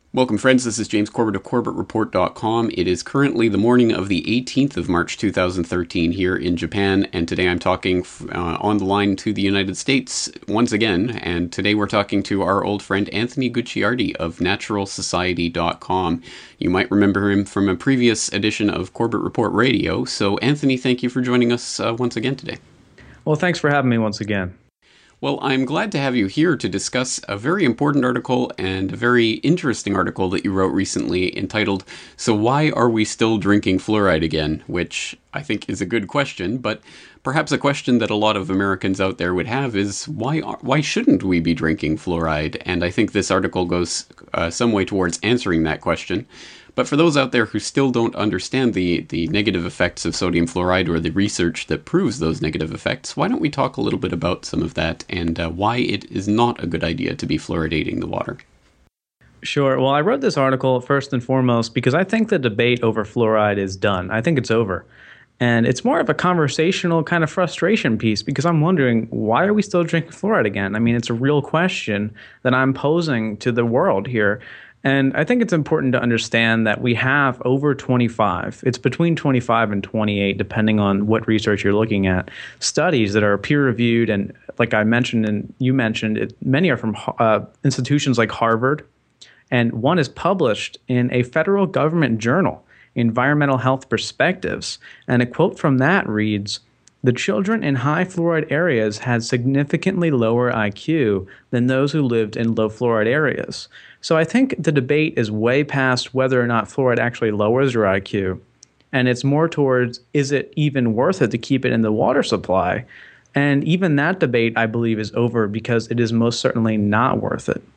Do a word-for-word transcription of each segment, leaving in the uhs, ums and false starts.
Welcome, friends. This is James Corbett of Corbett Report dot com. It is currently the morning of the eighteenth of March two thousand thirteen here in Japan, and today I'm talking uh, on the line to the United States once again, and today we're talking to our old friend Anthony Gucciardi of Natural Society dot com. You might remember him from a previous edition of Corbett Report Radio, so Anthony, thank you for joining us uh, once again today. Well, thanks for having me once again. Well, I'm glad to have you here to discuss a very important article and a very interesting article that you wrote recently entitled, "So Why Are We Still Drinking Fluoride Again?" which I think is a good question, but perhaps a question that a lot of Americans out there would have is, why are, why shouldn't we be drinking fluoride? And I think this article goes uh, some way towards answering that question. But for those out there who still don't understand the, the negative effects of sodium fluoride or the research that proves those negative effects, why don't we talk a little bit about some of that and uh, why it is not a good idea to be fluoridating the water? Sure. Well, I wrote this article first and foremost because I think the debate over fluoride is done. I think it's over. And it's more of a conversational kind of frustration piece because I'm wondering, why are we still drinking fluoride again? I mean, it's a real question that I'm posing to the world here. And I think it's important to understand that we have over twenty-five, it's between twenty-five and twenty-eight, depending on what research you're looking at, studies that are peer-reviewed. And like I mentioned and you mentioned, it, many are from uh, institutions like Harvard. And one is published in a federal government journal, Environmental Health Perspectives. And a quote from that reads, "The children in high fluoride areas had significantly lower I Q than those who lived in low fluoride areas." So I think the debate is way past whether or not fluoride actually lowers your I Q. And it's more towards, is it even worth it to keep it in the water supply? And even that debate, I believe, is over because it is most certainly not worth it.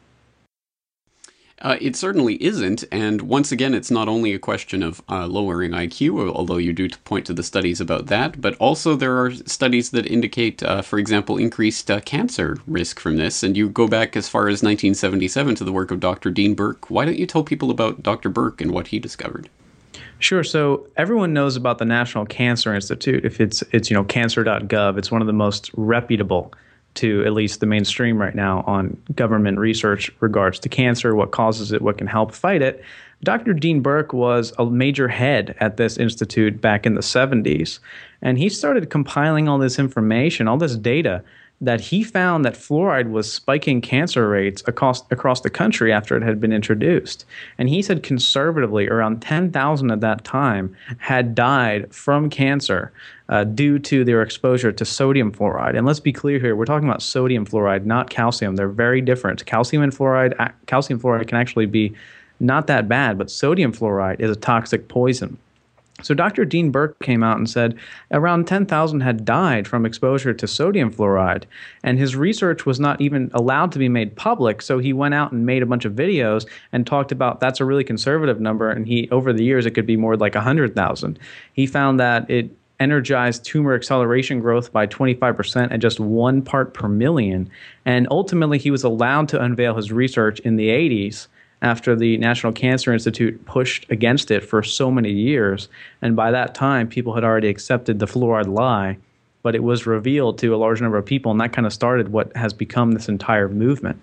Uh, it certainly isn't, and once again, it's not only a question of uh, lowering I Q, although you do point to the studies about that, but also there are studies that indicate, uh, for example, increased uh, cancer risk from this, and you go back as far as nineteen seventy-seven to the work of Doctor Dean Burke. Why don't you tell people about Doctor Burke and what he discovered? Sure. So everyone knows about the National Cancer Institute. If it's, it's you know, cancer dot gov, it's one of the most reputable to at least the mainstream right now on government research regards to cancer, what causes it, what can help fight it. Doctor Dean Burke was a major head at this institute back in the seventies, and he started compiling all this information, all this data, that he found that fluoride was spiking cancer rates across, across the country after it had been introduced. And he said conservatively around ten thousand at that time had died from cancer uh, due to their exposure to sodium fluoride. And let's be clear here, we're talking about sodium fluoride, not calcium. They're very different. Calcium and fluoride, calcium fluoride can actually be not that bad, but sodium fluoride is a toxic poison. So Doctor Dean Burke came out and said around ten thousand had died from exposure to sodium fluoride, and his research was not even allowed to be made public, so he went out and made a bunch of videos and talked about that's a really conservative number, and he over the years it could be more like one hundred thousand. He found that it energized tumor acceleration growth by twenty-five percent at just one part per million, and ultimately he was allowed to unveil his research in the eighties after the National Cancer Institute pushed against it for so many years. And by that time, people had already accepted the fluoride lie, but it was revealed to a large number of people, and that kind of started what has become this entire movement.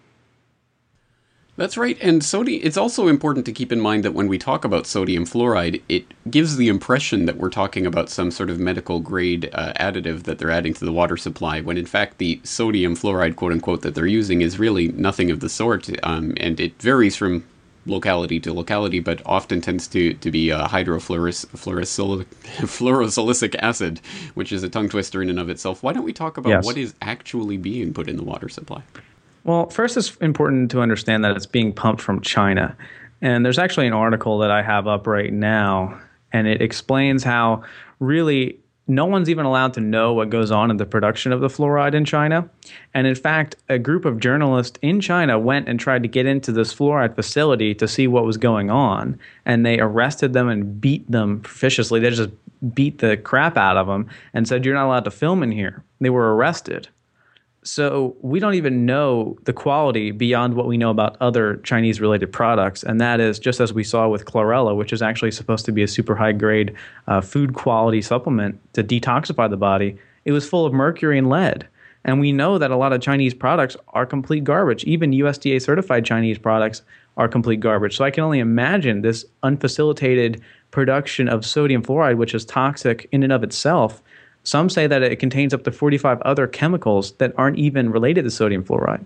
That's right, and sodium. It's also important to keep in mind that when we talk about sodium fluoride, it gives the impression that we're talking about some sort of medical grade uh, additive that they're adding to the water supply, when in fact the sodium fluoride, quote unquote, that they're using is really nothing of the sort, um, and it varies from locality to locality, but often tends to, to be uh, hydrofluorosilicic acid, which is a tongue twister in and of itself. Why don't we talk about Yes. what is actually being put in the water supply? Well, first it's important to understand that it's being pumped from China. And there's actually an article that I have up right now, and it explains how really no one's even allowed to know what goes on in the production of the fluoride in China. And in fact, a group of journalists in China went and tried to get into this fluoride facility to see what was going on. And they arrested them and beat them viciously. They just beat the crap out of them and said, "You're not allowed to film in here." They were arrested. So we don't even know the quality beyond what we know about other Chinese-related products, and that is just as we saw with chlorella, which is actually supposed to be a super high-grade uh, food quality supplement to detoxify the body. It was full of mercury and lead. And we know that a lot of Chinese products are complete garbage. Even U S D A-certified Chinese products are complete garbage. So I can only imagine this unfacilitated production of sodium fluoride, which is toxic in and of itself. Some say that it contains up to forty-five other chemicals that aren't even related to sodium fluoride.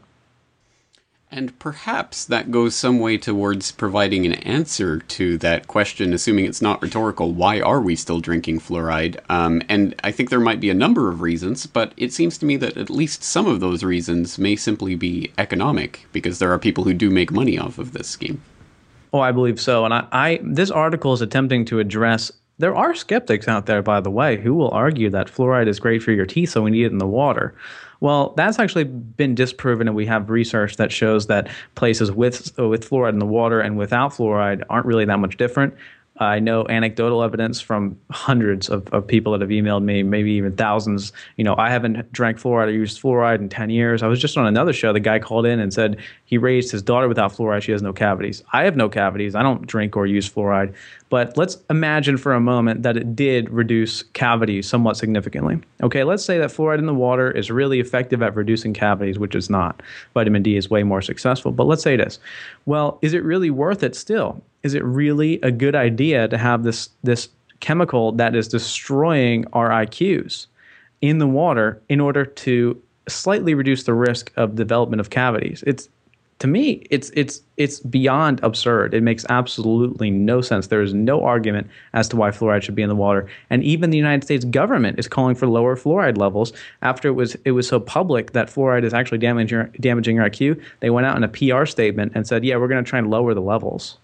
And perhaps that goes some way towards providing an answer to that question, assuming it's not rhetorical. Why are we still drinking fluoride? Um, and I think there might be a number of reasons, but it seems to me that at least some of those reasons may simply be economic, because there are people who do make money off of this scheme. Oh, I believe so. And I, I this article is attempting to address. There are skeptics out there, by the way, who will argue that fluoride is great for your teeth, so we need it in the water. Well, that's actually been disproven, and we have research that shows that places with with fluoride in the water and without fluoride aren't really that much different. I know anecdotal evidence from hundreds of, of people that have emailed me, maybe even thousands. You know, I haven't drank fluoride or used fluoride in ten years. I was just on another show. The guy called in and said he raised his daughter without fluoride. She has no cavities. I have no cavities. I don't drink or use fluoride. But let's imagine for a moment that it did reduce cavities somewhat significantly. Okay, let's say that fluoride in the water is really effective at reducing cavities, which is not. Vitamin D is way more successful. But let's say it is. Well, is it really worth it still? Is it really a good idea to have this this chemical that is destroying our I Qs in the water in order to slightly reduce the risk of development of cavities? It's to me, it's it's it's beyond absurd. It makes absolutely no sense. There is no argument as to why fluoride should be in the water. And even the United States government is calling for lower fluoride levels after it was it was so public that fluoride is actually damaging your, damaging your I Q. They went out in a P R statement and said, yeah, we're going to try and lower the levels.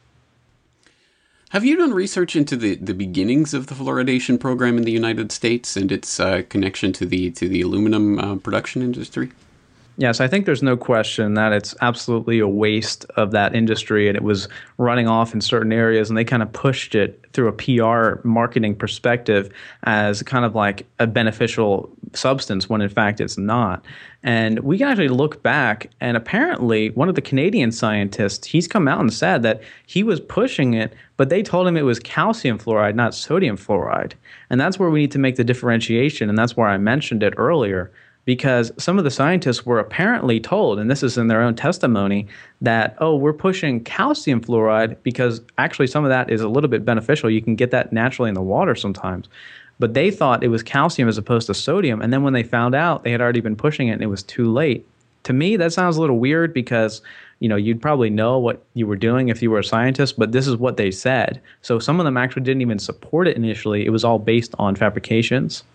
Have you done research into the, the beginnings of the fluoridation program in the United States and its uh, connection to the to the aluminum uh, production industry? Yes, I think there's no question that it's absolutely a waste of that industry, and it was running off in certain areas, and they kind of pushed it through a P R marketing perspective as kind of like a beneficial substance when in fact it's not. And we can actually look back, and apparently one of the Canadian scientists, he's come out and said that he was pushing it, but they told him it was calcium fluoride, not sodium fluoride. And that's where we need to make the differentiation, and that's where I mentioned it earlier. Because some of the scientists were apparently told, and this is in their own testimony, that, oh, we're pushing calcium fluoride because actually some of that is a little bit beneficial. You can get that naturally in the water sometimes. But they thought it was calcium as opposed to sodium. And then when they found out, they had already been pushing it and it was too late. To me, that sounds a little weird because, you know, you'd probably know what you were doing if you were a scientist, but this is what they said. So some of them actually didn't even support it initially. It was all based on fabrications.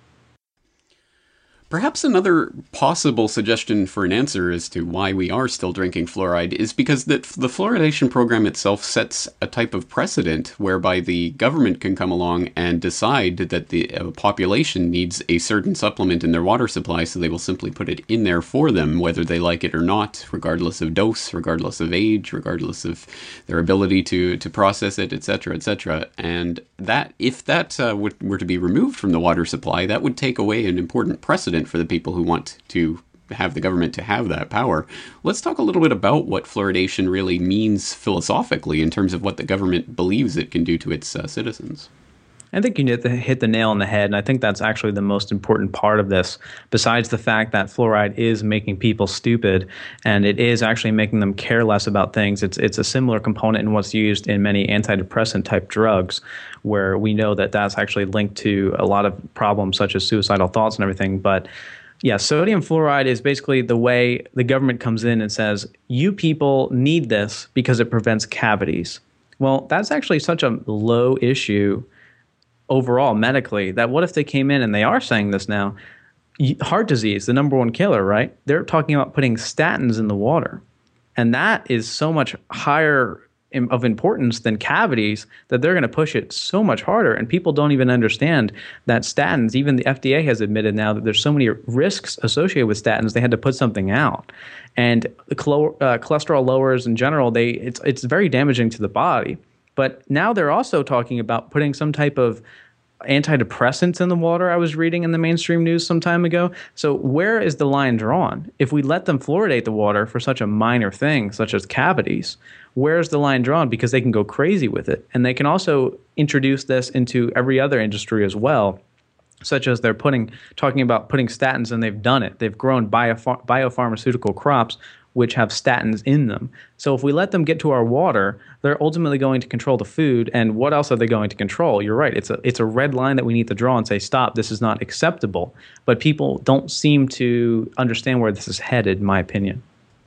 Perhaps another possible suggestion for an answer as to why we are still drinking fluoride is because the, the fluoridation program itself sets a type of precedent whereby the government can come along and decide that the uh, population needs a certain supplement in their water supply, so they will simply put it in there for them, whether they like it or not, regardless of dose, regardless of age, regardless of their ability to, to process it, et cetera, et cetera. And that, if that uh, would, were to be removed from the water supply, that would take away an important precedent for the people who want to have the government to have that power. Let's talk a little bit about what fluoridation really means philosophically in terms of what the government believes it can do to its uh, citizens. I think you hit the, hit the nail on the head, and I think that's actually the most important part of this, besides the fact that fluoride is making people stupid, and it is actually making them care less about things. It's it's a similar component in what's used in many antidepressant-type drugs, where we know that that's actually linked to a lot of problems such as suicidal thoughts and everything. But yeah, sodium fluoride is basically the way the government comes in and says, you people need this because it prevents cavities. Well, that's actually such a low issue overall medically, that what if they came in and they are saying this now, heart disease, the number one killer, right? They're talking about putting statins in the water. And that is so much higher in, of importance than cavities that they're going to push it so much harder. And people don't even understand that statins, even the F D A has admitted now that there's so many risks associated with statins, they had to put something out. And clo- uh, cholesterol lowers in general, they it's it's very damaging to the body. But now they're also talking about putting some type of antidepressants in the water, I was reading in the mainstream news some time ago. So where is the line drawn? If we let them fluoridate the water for such a minor thing, such as cavities, where's the line drawn? Because they can go crazy with it. And they can also introduce this into every other industry as well, such as they're putting talking about putting statins, and they've done it. They've grown bioph- biopharmaceutical crops which have statins in them. So if we let them get to our water, they're ultimately going to control the food. And what else are they going to control? You're right. It's a it's a red line that we need to draw and say, stop, this is not acceptable. But people don't seem to understand where this is headed, in my opinion.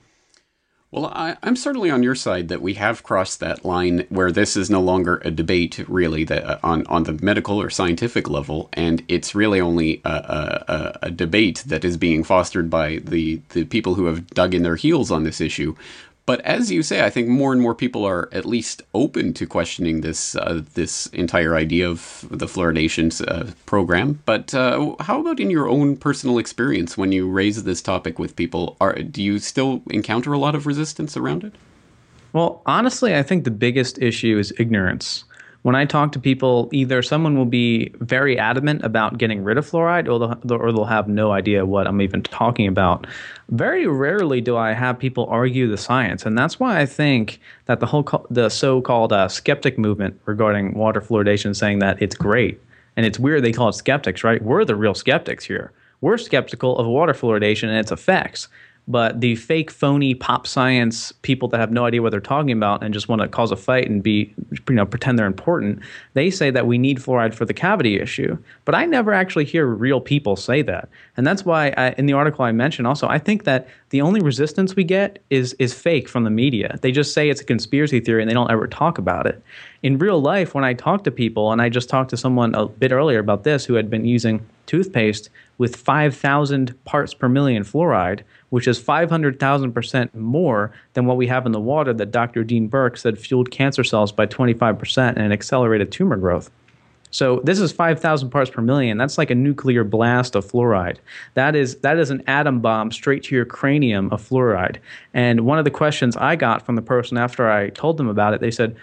Well, I, I'm certainly on your side that we have crossed that line where this is no longer a debate, really, that uh, on on the medical or scientific level, and it's really only a, a, a debate that is being fostered by the, the people who have dug in their heels on this issue. But as you say, I think more and more people are at least open to questioning this uh, this entire idea of the fluoridation uh, program. But uh, how about in your own personal experience when you raise this topic with people? Are, do you still encounter a lot of resistance around it? Well, honestly, I think the biggest issue is ignorance. When I talk to people, either someone will be very adamant about getting rid of fluoride, or they'll, or they'll have no idea what I'm even talking about. Very rarely do I have people argue the science, and that's why I think that the whole co- the so-called uh, skeptic movement regarding water fluoridation, saying that it's great, and it's weird they call it skeptics, right? We're the real skeptics here. We're skeptical of water fluoridation and its effects. But the fake, phony pop science people that have no idea what they're talking about and just want to cause a fight and be, you know, pretend they're important, they say that we need fluoride for the cavity issue. But I never actually hear real people say that. And that's why I, in the article I mentioned also, I think that the only resistance we get is is fake from the media. They just say it's a conspiracy theory and they don't ever talk about it. In real life, when I talk to people, and I just talked to someone a bit earlier about this who had been using toothpaste with five thousand parts per million fluoride, which is five hundred thousand percent more than what we have in the water that Doctor Dean Burke said fueled cancer cells by twenty-five percent and accelerated tumor growth. So this is five thousand parts per million. That's like a nuclear blast of fluoride. That is that is an atom bomb straight to your cranium of fluoride. And one of the questions I got from the person after I told them about it, they said,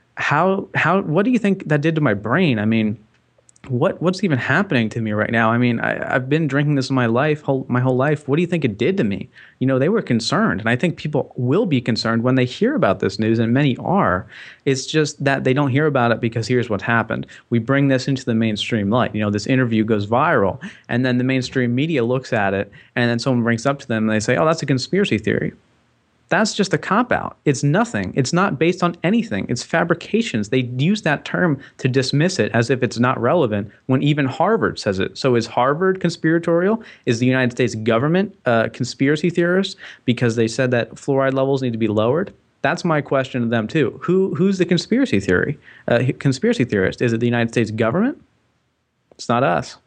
how how what do you think that did to my brain? I mean, What what's even happening to me right now? I mean, I, I've been drinking this my life, whole, my whole life. What do you think it did to me? You know, they were concerned, and I think people will be concerned when they hear about this news, and many are. It's just that they don't hear about it because here's what happened. We bring this into the mainstream light. You know, this interview goes viral, and then the mainstream media looks at it, and then someone brings it up to them, and they say, "Oh, that's a conspiracy theory." That's just a cop-out. It's nothing. It's not based on anything. It's fabrications. They use that term to dismiss it as if it's not relevant when even Harvard says it. So is Harvard conspiratorial? Is the United States government a conspiracy theorist because they said that fluoride levels need to be lowered? That's my question to them too. Who Who's the conspiracy theory? Uh, conspiracy theorist? Is it the United States government? It's not us.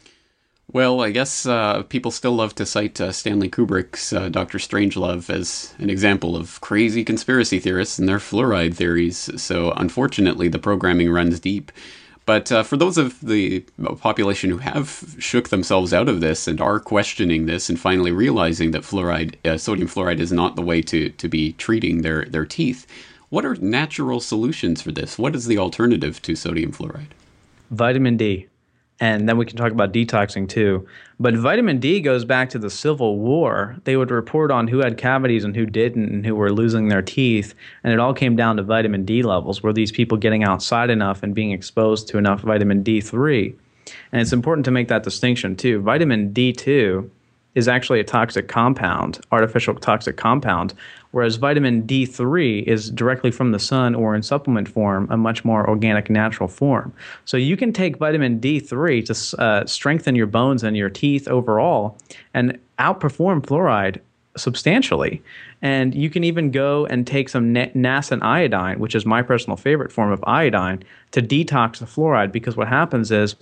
Well, I guess uh, people still love to cite uh, Stanley Kubrick's uh, Doctor Strangelove as an example of crazy conspiracy theorists and their fluoride theories. So unfortunately, the programming runs deep. But uh, for those of the population who have shook themselves out of this and are questioning this and finally realizing that fluoride, uh, sodium fluoride is not the way to, to be treating their, their teeth, what are natural solutions for this? What is the alternative to sodium fluoride? Vitamin D. And then we can talk about detoxing too. But vitamin D goes back to the Civil War. They would report on who had cavities and who didn't and who were losing their teeth. And it all came down to vitamin D levels. Were these people getting outside enough and being exposed to enough vitamin D three? And it's important to make that distinction too. Vitamin D two is actually a toxic compound, artificial toxic compound, whereas vitamin D three is directly from the sun or in supplement form, a much more organic, natural form. So you can take vitamin D three to uh, strengthen your bones and your teeth overall and outperform fluoride substantially. And you can even go and take some nascent iodine, which is my personal favorite form of iodine, to detox the fluoride, because what happens is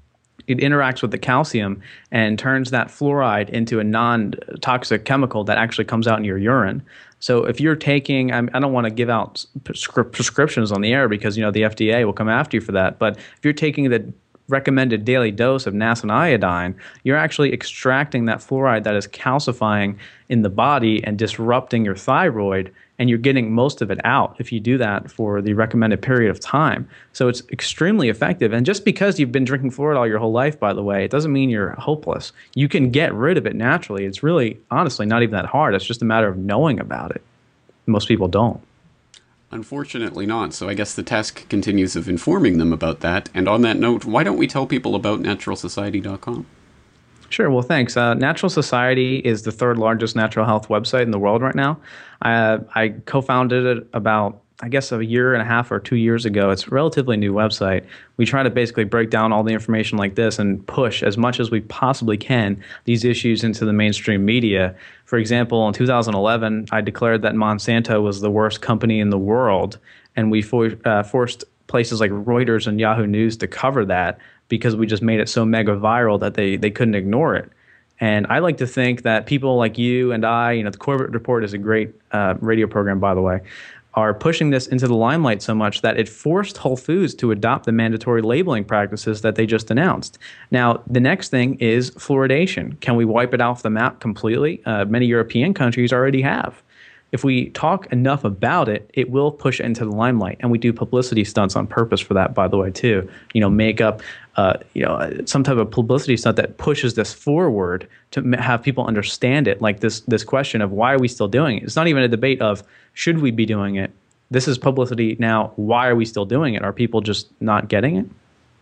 it interacts with the calcium and turns that fluoride into a non-toxic chemical that actually comes out in your urine. So if you're taking, I don't want to give out prescri- prescriptions on the air because, you know, the F D A will come after you for that. But if you're taking the recommended daily dose of nascent iodine, you're actually extracting that fluoride that is calcifying in the body and disrupting your thyroid, and you're getting most of it out if you do that for the recommended period of time. So it's extremely effective. And just because you've been drinking fluoride all your whole life, by the way, it doesn't mean you're hopeless. You can get rid of it naturally. It's really, honestly, not even that hard. It's just a matter of knowing about it. Most people don't. Unfortunately not. So I guess the task continues of informing them about that. And on that note, why don't we tell people about natural society dot com? Sure. Well, thanks. Uh, Natural Society is the third largest natural health website in the world right now. I, I co-founded it about, I guess, a year and a half or two years ago. It's a relatively new website. We try to basically break down all the information like this and push as much as we possibly can these issues into the mainstream media. For example, in two thousand eleven, I declared that Monsanto was the worst company in the world, and we for, uh, forced places like Reuters and Yahoo News to cover that because we just made it so mega viral that they, they couldn't ignore it. And I like to think that people like you and I, you know, the Corbett Report is a great uh, radio program, by the way, are pushing this into the limelight so much that it forced Whole Foods to adopt the mandatory labeling practices that they just announced. Now, the next thing is fluoridation. Can we wipe it off the map completely? Uh, many European countries already have. If we talk enough about it, it will push it into the limelight. And we do publicity stunts on purpose for that, by the way, too. You know, make up, uh, you know, some type of publicity stunt that pushes this forward to have people understand it. Like this, this question of why are we still doing it? It's not even a debate of should we be doing it. This is publicity now. Why are we still doing it? Are people just not getting it?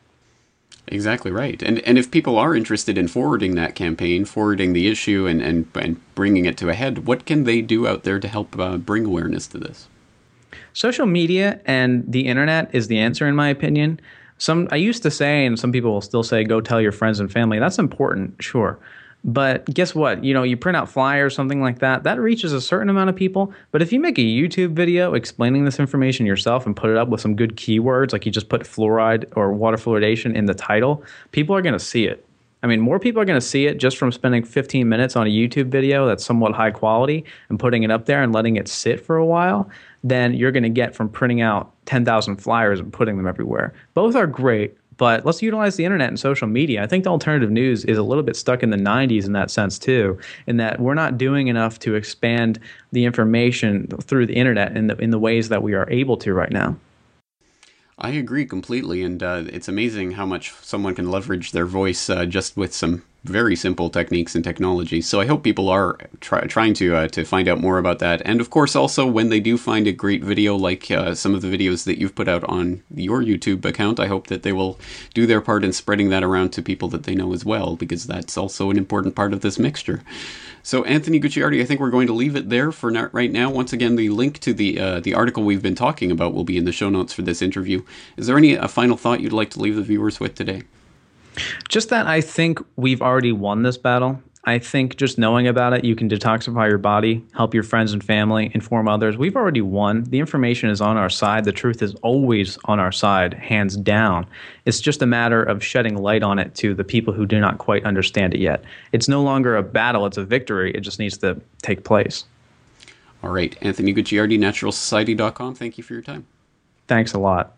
Exactly right. And and if people are interested in forwarding that campaign, forwarding the issue and, and, and bringing it to a head, what can they do out there to help uh, bring awareness to this? Social media and the internet is the answer, in my opinion. Some I used to say, and some people will still say, go tell your friends and family. That's important, sure. But guess what? You know, you print out flyers, something like that, that reaches a certain amount of people. But if you make a YouTube video explaining this information yourself and put it up with some good keywords, like you just put fluoride or water fluoridation in the title, people are going to see it. I mean, more people are going to see it just from spending fifteen minutes on a YouTube video that's somewhat high quality and putting it up there and letting it sit for a while than you're going to get from printing out ten thousand flyers and putting them everywhere. Both are great. But let's utilize the internet and social media. I think the alternative news is a little bit stuck in the nineties in that sense too, in that we're not doing enough to expand the information through the internet in the in the ways that we are able to right now. I agree completely, and uh, it's amazing how much someone can leverage their voice uh, just with some very simple techniques and technology. So I hope people are try, trying to uh, to find out more about that. And of course, also when they do find a great video like uh, some of the videos that you've put out on your YouTube account, I hope that they will do their part in spreading that around to people that they know as well, because that's also an important part of this mixture. So Anthony Gucciardi, I think we're going to leave it there for now, right now. Once again, the link to the uh, the article we've been talking about will be in the show notes for this interview. Is there any a final thought you'd like to leave the viewers with today? Just that I think we've already won this battle. I think just knowing about it, you can detoxify your body, help your friends and family, inform others. We've already won. The information is on our side. The truth is always on our side, hands down. It's just a matter of shedding light on it to the people who do not quite understand it yet. It's no longer a battle. It's a victory. It just needs to take place. All right. Anthony Gucciardi, natural society dot com. Thank you for your time. Thanks a lot.